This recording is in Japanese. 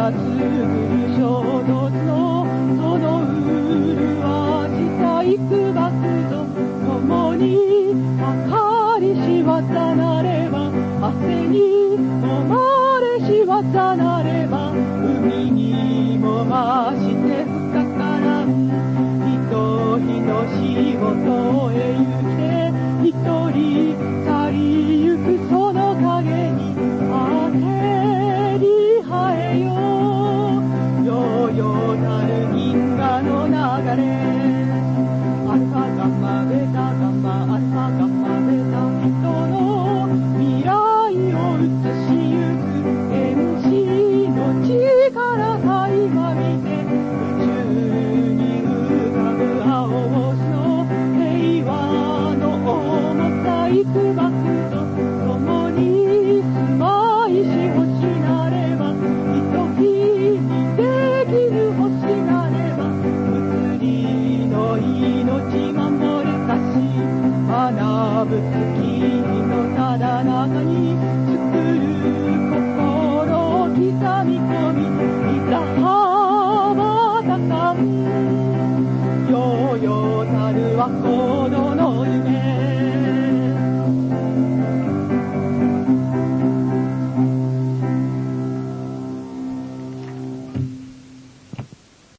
が作る衝突のその麗した幾ばくと共に計りし技なれば汗に揉まれし技なれば海にも増して深から一人の仕事へ行け一人去りゆくその影に当てりはえよよよなる銀河の流れアルファガンマベタガンマアルファガンマベタ人の未来を映しゆく天使の力垣間見て宇宙に浮かぶ青星の平和の重さ幾ばくと共に住まいし星なれば一日にできる星なれば物理の命守るかし学ぶ月のただ中に作る心を刻み込みいざ羽ばたかんようようたるは行動の夢